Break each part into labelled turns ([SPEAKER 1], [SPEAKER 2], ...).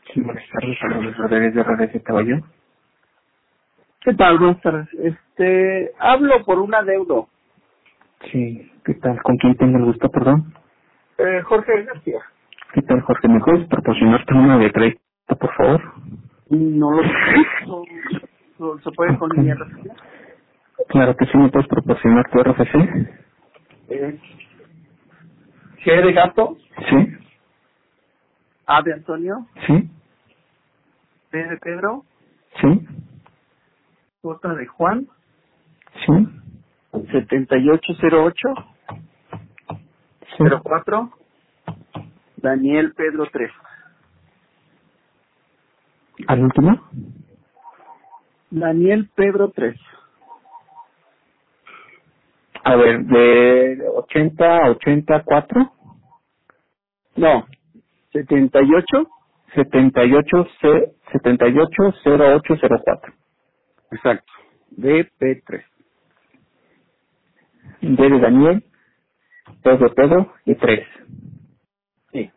[SPEAKER 1] Sí, buenas tardes, Luis Rodríguez de RDC Caballo.
[SPEAKER 2] ¿Qué tal? Buenas tardes. Hablo por un adeudo.
[SPEAKER 1] Sí, ¿qué tal? ¿Con quién tengo el gusto, perdón?
[SPEAKER 2] Jorge García.
[SPEAKER 1] ¿Qué tal, Jorge? ¿Me puedes proporcionar tu número de crédito, por favor?
[SPEAKER 2] No lo sé. ¿Se puede con
[SPEAKER 1] Ok.
[SPEAKER 2] mi RFC?
[SPEAKER 1] Claro que sí, ¿me puedes proporcionar tu RFC?
[SPEAKER 2] Eh, G de gato,
[SPEAKER 1] Sí,
[SPEAKER 2] A de Antonio,
[SPEAKER 1] sí,
[SPEAKER 2] P de Pedro,
[SPEAKER 1] sí,
[SPEAKER 2] J de Juan,
[SPEAKER 1] sí,
[SPEAKER 2] 7808
[SPEAKER 1] sí.
[SPEAKER 2] 04, Daniel Pedro 3.
[SPEAKER 1] ¿Al último?
[SPEAKER 2] Daniel Pedro 3.
[SPEAKER 1] A ver, de 80 a 84,
[SPEAKER 2] No, 78.
[SPEAKER 1] 78, 780804.
[SPEAKER 2] Exacto. DP3.
[SPEAKER 1] D de Daniel, P de Pedro y 3.
[SPEAKER 2] Sí,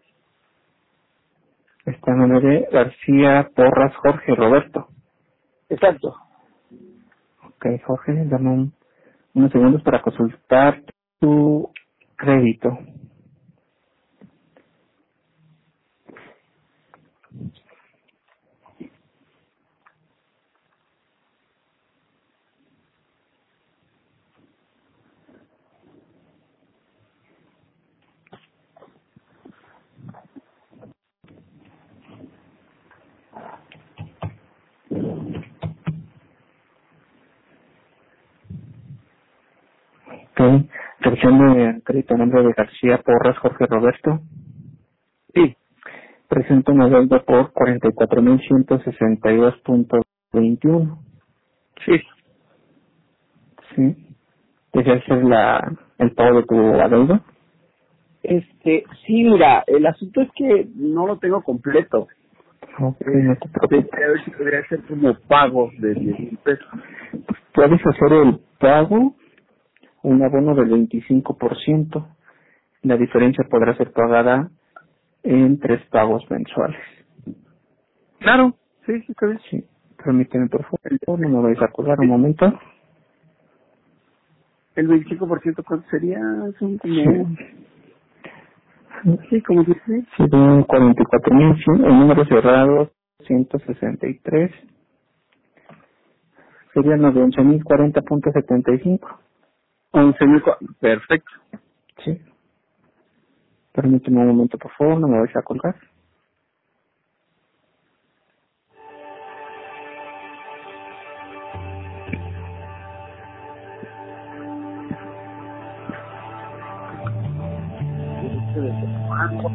[SPEAKER 1] Está en nombre de García Porras Jorge Roberto.
[SPEAKER 2] exacto.
[SPEAKER 1] Ok, Jorge, dame unos segundos para consultar tu crédito. Ok, revisión de crédito a nombre de García Porras Jorge Roberto.
[SPEAKER 2] Sí,
[SPEAKER 1] Presenta una deuda por 44.162.21.
[SPEAKER 2] sí.
[SPEAKER 1] ¿Sí? ¿Deseas hacer el pago de tu adeudo?
[SPEAKER 2] Sí, mira, el asunto es que no lo tengo completo.
[SPEAKER 1] Ok, no te
[SPEAKER 2] Pensé
[SPEAKER 1] preocupes.
[SPEAKER 2] a ver si podría hacer como pagos de 10,000 pesos.
[SPEAKER 1] Puedes hacer el pago, un abono del 25%. La diferencia podrá ser pagada en 3 pagos mensuales.
[SPEAKER 2] Claro, sí, sí, está bien.
[SPEAKER 1] Sí, permíteme por
[SPEAKER 2] El,
[SPEAKER 1] favor, no me vais a colgar un
[SPEAKER 2] el,
[SPEAKER 1] momento.
[SPEAKER 2] el 25%, ¿cuánto sería? Son
[SPEAKER 1] Sí,
[SPEAKER 2] como, sí, como 10,000.
[SPEAKER 1] serían 44.100, el número cerrado 163, serían los de 11.040.75.
[SPEAKER 2] 11,000. Perfecto.
[SPEAKER 1] Sí, permíteme un momento por favor, no me vais a colgar.
[SPEAKER 2] ¿Desde cuándo?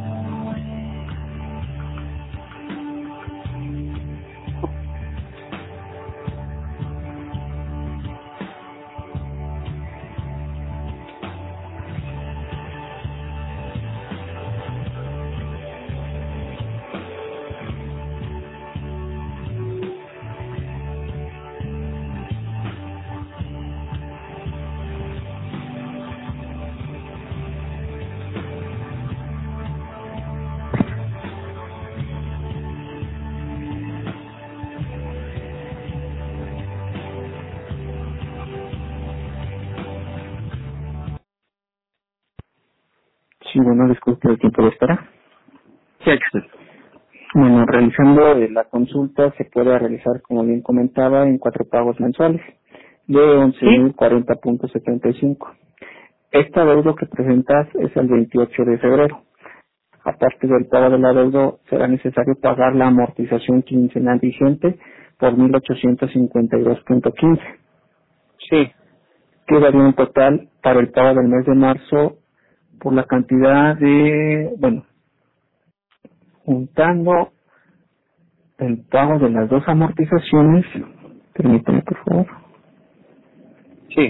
[SPEAKER 1] Sí, bueno, disculpe el tiempo de espera.
[SPEAKER 2] Sí, exacto.
[SPEAKER 1] Bueno, realizando la consulta se puede realizar, como bien comentaba, en 4 pagos mensuales de
[SPEAKER 2] Sí,
[SPEAKER 1] 11.040.75. Este adeudo que presentas es el 28 de febrero. Aparte del pago del adeudo, será necesario pagar la amortización quincenal vigente por 1.852.15.
[SPEAKER 2] sí.
[SPEAKER 1] Quedaría un total para el pago del mes de marzo por la cantidad de, bueno, juntando el pago de las dos amortizaciones, permítame por favor.
[SPEAKER 2] Sí.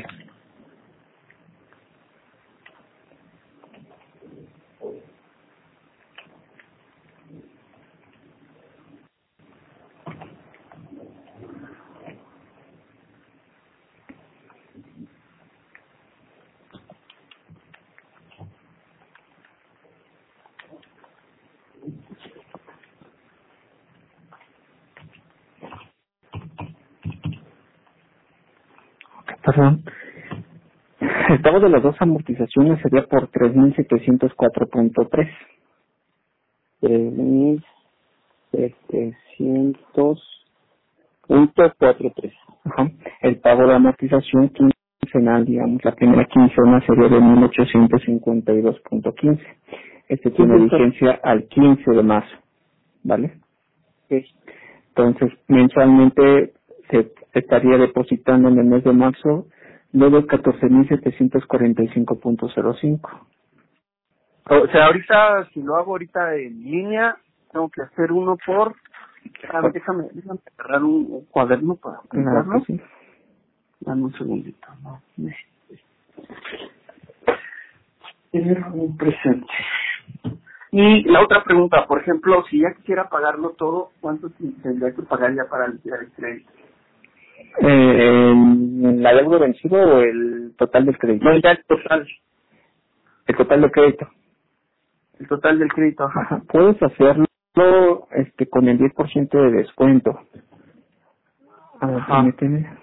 [SPEAKER 1] Perdón. El pago de las dos amortizaciones sería por 3.704.3.
[SPEAKER 2] 3.700.43.
[SPEAKER 1] Ajá. El pago de amortización quincenal, digamos, la primera quincena sería de 1.852.15. Este tiene vigencia al 15 de marzo, ¿vale?
[SPEAKER 2] Okay.
[SPEAKER 1] Entonces, mensualmente se estaría depositando en el mes de marzo luego 14.745.05.
[SPEAKER 2] O sea, ahorita, si lo hago ahorita en línea, tengo que hacer uno por... déjame agarrar un cuaderno para
[SPEAKER 1] Claro
[SPEAKER 2] apuntarlo.
[SPEAKER 1] que sí.
[SPEAKER 2] Dame un segundito. No. Tener un presente. Y la otra pregunta, por ejemplo, si ya quisiera pagarlo todo, ¿cuánto tendría que pagar ya para liquidar el crédito?
[SPEAKER 1] ¿La deuda vencido o el total del crédito?
[SPEAKER 2] No, ya el total.
[SPEAKER 1] El total del crédito.
[SPEAKER 2] El total del crédito, ajá.
[SPEAKER 1] Ajá. Puedes hacerlo con el 10% de descuento. A ver,
[SPEAKER 2] Ajá.
[SPEAKER 1] permíteme.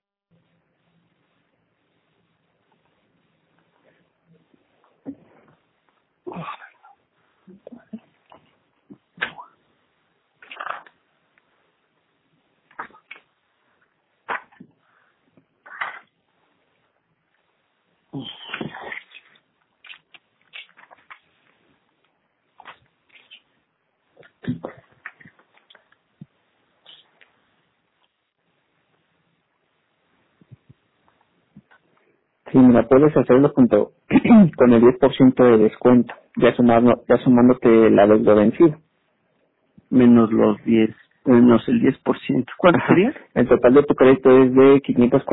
[SPEAKER 1] Sí, mira, puedes hacerlo junto con el 10% de descuento, ya sumándote la deuda vencida.
[SPEAKER 2] Menos los 10, menos el 10%. ¿Cuánto
[SPEAKER 1] Ajá.
[SPEAKER 2] sería?
[SPEAKER 1] El total de tu crédito es de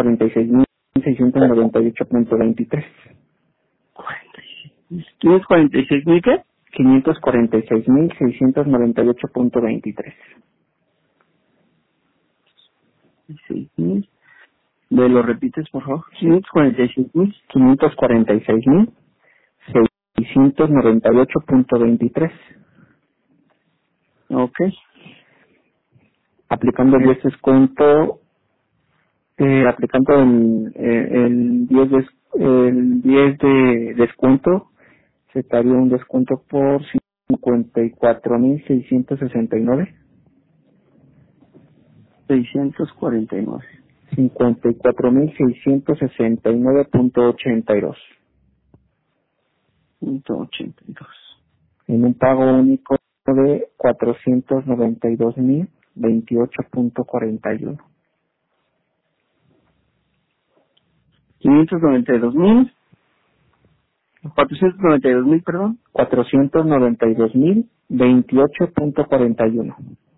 [SPEAKER 1] 546.696.23.
[SPEAKER 2] 546.000 ¿qué?
[SPEAKER 1] 546.698.23.
[SPEAKER 2] 6.000. ¿Me lo repites, por favor? 546.000.
[SPEAKER 1] 546.698.23.
[SPEAKER 2] Ok.
[SPEAKER 1] Aplicando el 10 descuento, aplicando el 10 de descuento, se estaría un descuento por 54.669.
[SPEAKER 2] 649.
[SPEAKER 1] 54.669.82.
[SPEAKER 2] 182.
[SPEAKER 1] En un pago único de 492.028.41.
[SPEAKER 2] 592.000. 492.000, perdón.
[SPEAKER 1] 492.028.41.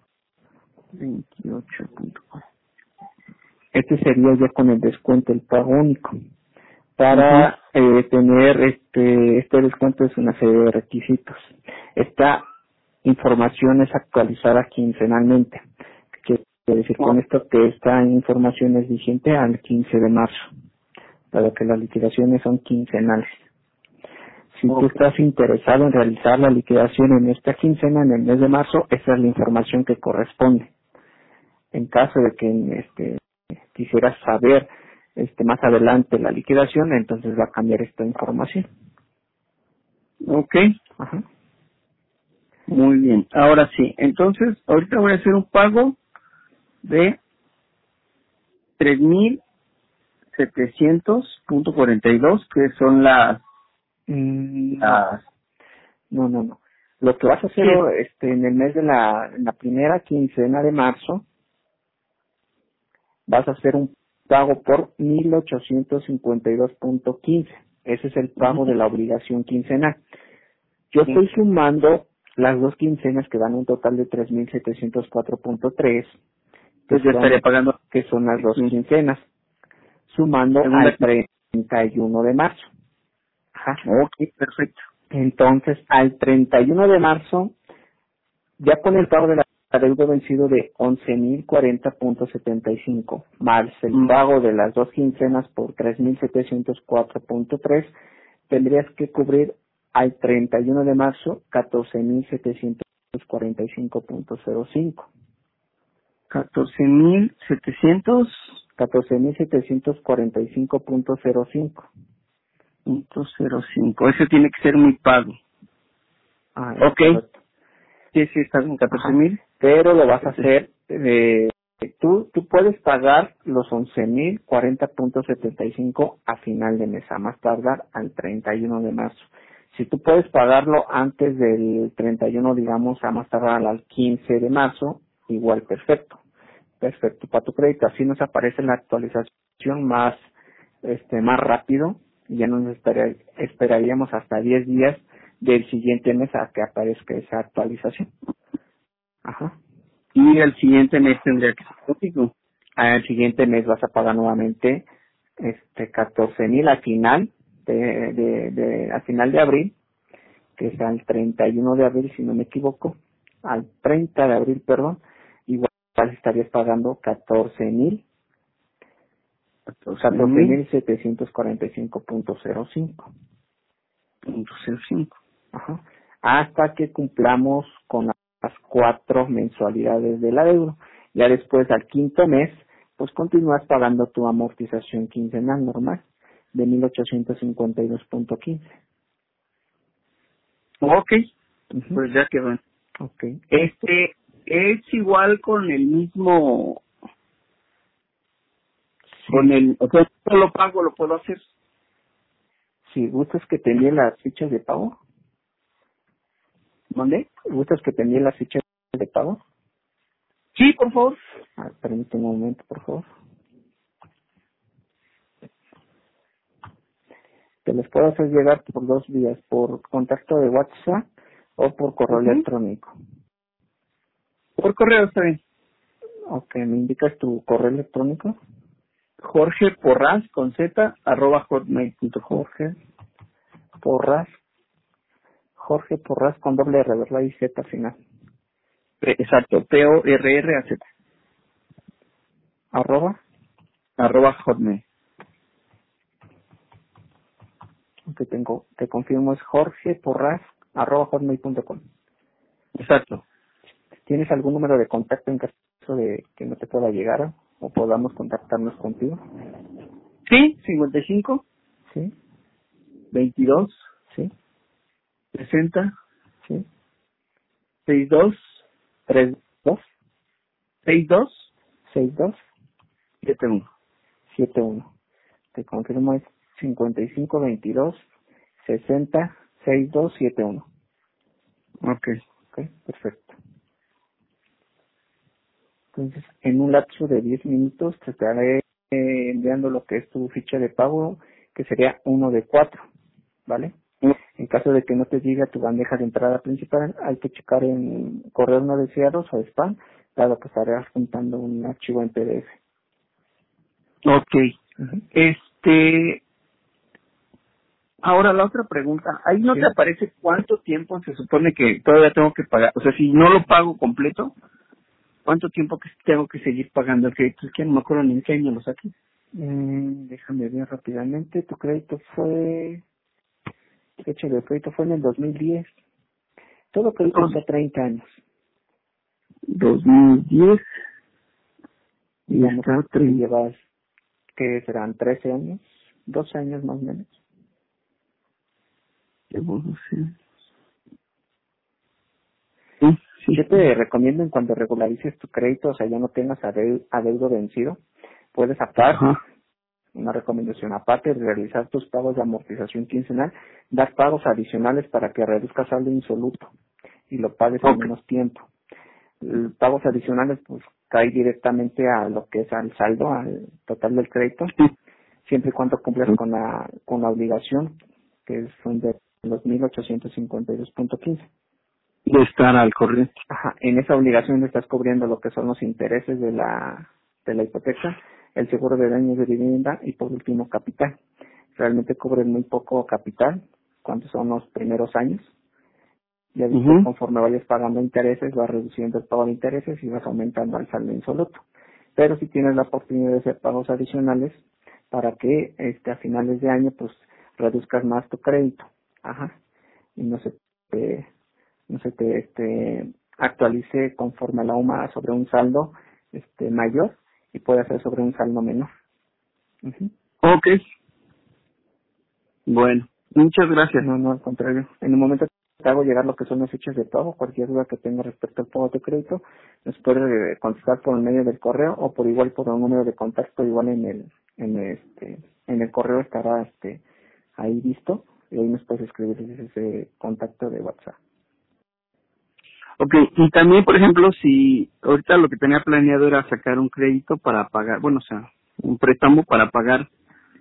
[SPEAKER 2] 28.4.
[SPEAKER 1] Este sería ya con el descuento el pago único. Para tener este descuento es una serie de requisitos. Esta información es actualizada quincenalmente. ¿Qué quiere decir con esto? Que esta información es vigente al 15 de marzo, dado que las liquidaciones son quincenales. Si tú estás interesado en realizar la liquidación en esta quincena, en el mes de marzo, esa es la información que corresponde. En caso de que quisieras saber más adelante la liquidación, entonces va a cambiar esta información.
[SPEAKER 2] Ok.
[SPEAKER 1] Ajá.
[SPEAKER 2] Muy bien. Ahora sí. Entonces, ahorita voy a hacer un pago de 3.700.42, que son las...
[SPEAKER 1] No. Lo que vas a hacer en el mes en la primera quincena de marzo, vas a hacer un pago por 1.852.15. Ese es el pago de la obligación quincenal. Yo estoy sumando las dos quincenas que dan un total de 3.704.3.
[SPEAKER 2] Pues yo estaría pagando.
[SPEAKER 1] Que son las dos quincenas, sumando al 31 de marzo. Ajá.
[SPEAKER 2] Ok, perfecto.
[SPEAKER 1] Entonces, al 31 de marzo, ya con el pago de la deuda vencido de 11.040.75, más el pago de las dos quincenas por 3.704.3, tendrías que cubrir al 31 de marzo 14.745.05.
[SPEAKER 2] 14.700.
[SPEAKER 1] 14,745.05.
[SPEAKER 2] .05. Ese tiene que ser mi pago. Ok.
[SPEAKER 1] Correcto.
[SPEAKER 2] Sí, está en 14,000.
[SPEAKER 1] Pero lo vas a hacer tú puedes pagar los 11,040.75 a final de mes, a más tardar al 31 de marzo. Si tú puedes pagarlo antes del 31, digamos, a más tardar al 15 de marzo, igual perfecto para tu crédito. Así nos aparece la actualización más rápido, y ya no nos esperaríamos hasta 10 días del siguiente mes a que aparezca esa actualización. Ajá.
[SPEAKER 2] Y el siguiente mes tendría que ser contigo.
[SPEAKER 1] Al siguiente mes vas a pagar nuevamente 14,000 al final al final de abril, que es al 31 de abril, si no me equivoco, al 30 de abril, perdón, igual estarías pagando 14,745.05.
[SPEAKER 2] .05.
[SPEAKER 1] Ajá. Hasta que cumplamos con las 4 mensualidades de la deuda. Ya después, al quinto mes, pues continúas pagando tu amortización quincenal normal de 1,852.15.
[SPEAKER 2] Ok,
[SPEAKER 1] Ujú.
[SPEAKER 2] pues ya quedó.
[SPEAKER 1] Ok.
[SPEAKER 2] Es igual con el mismo,
[SPEAKER 1] Sí.
[SPEAKER 2] o sea, yo lo pago, lo puedo hacer.
[SPEAKER 1] Si gustas que te envíe las fichas de pago.
[SPEAKER 2] ¿Mande?
[SPEAKER 1] ¿Gustas que te envíe las fichas de pago?
[SPEAKER 2] Sí, por favor.
[SPEAKER 1] Permíteme un momento, por favor. Te les puedo hacer llegar por 2 vías, por contacto de WhatsApp o por correo electrónico.
[SPEAKER 2] Por correo está bien.
[SPEAKER 1] Ok, ¿me indicas tu correo electrónico?
[SPEAKER 2] Jorge Porras con Z @hotmail.com.
[SPEAKER 1] Jorge Porras con doble R, ¿verdad? Y Z al final.
[SPEAKER 2] Exacto, PORRAZ
[SPEAKER 1] Arroba.
[SPEAKER 2] @hotmail.
[SPEAKER 1] Te confirmo, es Jorge Porras @hotmail.com.
[SPEAKER 2] Exacto.
[SPEAKER 1] ¿Tienes algún número de contacto en caso de que no te pueda llegar o podamos contactarnos contigo?
[SPEAKER 2] Sí, 55
[SPEAKER 1] Sí,
[SPEAKER 2] 22
[SPEAKER 1] sí,
[SPEAKER 2] 60
[SPEAKER 1] sí.
[SPEAKER 2] 62
[SPEAKER 1] 32
[SPEAKER 2] 62
[SPEAKER 1] 62
[SPEAKER 2] 71.
[SPEAKER 1] 71. Te confirmo, es 55 22 60 62 71.
[SPEAKER 2] Ok.
[SPEAKER 1] Ok, perfecto. Entonces, en un lapso de 10 minutos te estaré enviando lo que es tu ficha de pago, que sería uno de 4, ¿vale? En caso de que no te llegue a tu bandeja de entrada principal, hay que checar en correos no deseados o spam, dado que estarás juntando un archivo en PDF.
[SPEAKER 2] Ok.
[SPEAKER 1] Ujú.
[SPEAKER 2] Ahora la otra pregunta, ahí no
[SPEAKER 1] Sí.
[SPEAKER 2] te aparece cuánto tiempo se supone que todavía tengo que pagar. O sea, si no lo pago completo, ¿cuánto tiempo que tengo que seguir pagando el crédito? Es que no me acuerdo ni en qué año lo saqué.
[SPEAKER 1] Déjame ver rápidamente. Tu crédito fecha de crédito fue en el 2010. Todo crédito está a 30 años.
[SPEAKER 2] 2010 y
[SPEAKER 1] Digamos
[SPEAKER 2] está
[SPEAKER 1] que llevas, que serán 13 años, 12 años más o menos. Yo te recomiendo, en cuando regularices tu crédito, o sea, ya no tengas adeudo vencido, puedes aparte,
[SPEAKER 2] Ajá.
[SPEAKER 1] una recomendación aparte de realizar tus pagos de amortización quincenal, dar pagos adicionales para que reduzcas saldo insoluto y lo pagues en
[SPEAKER 2] Ok.
[SPEAKER 1] menos tiempo. Pagos adicionales, pues, cae directamente a lo que es al saldo, al total del crédito, siempre y cuando cumplas con la obligación, que son de los 1,852.15.
[SPEAKER 2] De estar al corriente.
[SPEAKER 1] Ajá, en esa obligación le estás cubriendo lo que son los intereses de la hipoteca, el seguro de daños de vivienda y por último capital. Realmente cubre muy poco capital, cuántos son los primeros años. Ya después, conforme vayas pagando intereses, vas reduciendo el pago de intereses y vas aumentando el saldo insoluto. Pero si tienes la oportunidad de hacer pagos adicionales para que a finales de año pues reduzcas más tu crédito. Ajá. Y no se te actualice conforme a la UMA sobre un saldo mayor y puede ser sobre un saldo menor. Ujú.
[SPEAKER 2] Ok. Bueno, muchas gracias.
[SPEAKER 1] No, no, al contrario. En un momento te hago llegar lo que son las fichas de pago. Cualquier duda que tenga respecto al pago de crédito, nos puede contestar por medio del correo o por igual por un número de contacto, igual en el correo estará ahí visto y ahí nos puedes escribir desde ese contacto de WhatsApp.
[SPEAKER 2] Ok, y también, por ejemplo, si ahorita lo que tenía planeado era sacar un crédito para pagar, bueno, o sea, un préstamo para pagar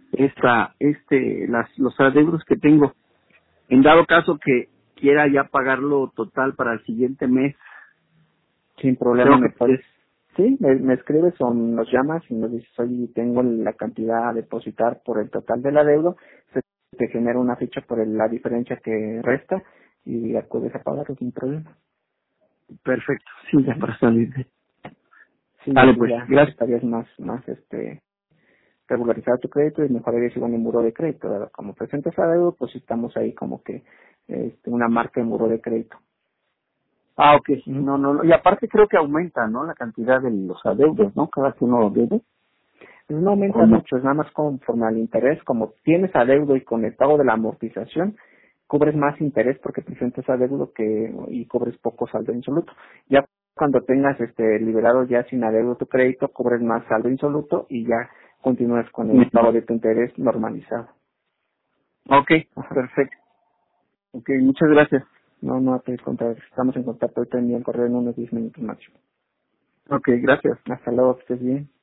[SPEAKER 2] los adeudos que tengo. En dado caso que quiera ya pagarlo total para el siguiente mes,
[SPEAKER 1] Sin problema
[SPEAKER 2] tengo
[SPEAKER 1] me puedes.
[SPEAKER 2] que...
[SPEAKER 1] Sí, me escribes o nos llamas y nos dices, oye, tengo la cantidad a depositar por el total del adeudo, se te genera una ficha por la diferencia que resta y acudes a pagarlo sin problema.
[SPEAKER 2] Perfecto, sí, ya para salir de...
[SPEAKER 1] Sí,
[SPEAKER 2] Vale,
[SPEAKER 1] así
[SPEAKER 2] pues,
[SPEAKER 1] ya
[SPEAKER 2] gracias.
[SPEAKER 1] estarías más regularizado tu crédito y mejorarías igual el muro de crédito, dado como presentas adeudo, pues estamos ahí como que una marca de muro de crédito.
[SPEAKER 2] Ah, ok.
[SPEAKER 1] Ujú.
[SPEAKER 2] No. Y aparte creo que aumenta, ¿no? La cantidad de los adeudos, ¿no? Cada que uno debe.
[SPEAKER 1] Pues no
[SPEAKER 2] ¿O
[SPEAKER 1] aumenta
[SPEAKER 2] no?
[SPEAKER 1] mucho, es nada más conforme al interés, como tienes adeudo y con el pago de la amortización, cubres más interés porque presentas adeudo y cubres poco saldo insoluto. Ya cuando tengas liberado ya sin adeudo tu crédito, cubres más saldo insoluto y ya continúas con el pago de tu interés normalizado.
[SPEAKER 2] Ok,
[SPEAKER 1] Ajá.
[SPEAKER 2] perfecto. Ok, muchas gracias.
[SPEAKER 1] No te contrario, estamos en contacto, hoy te envío el correo en unos 10 minutos máximo.
[SPEAKER 2] Ok, gracias.
[SPEAKER 1] Hasta luego, que estés bien.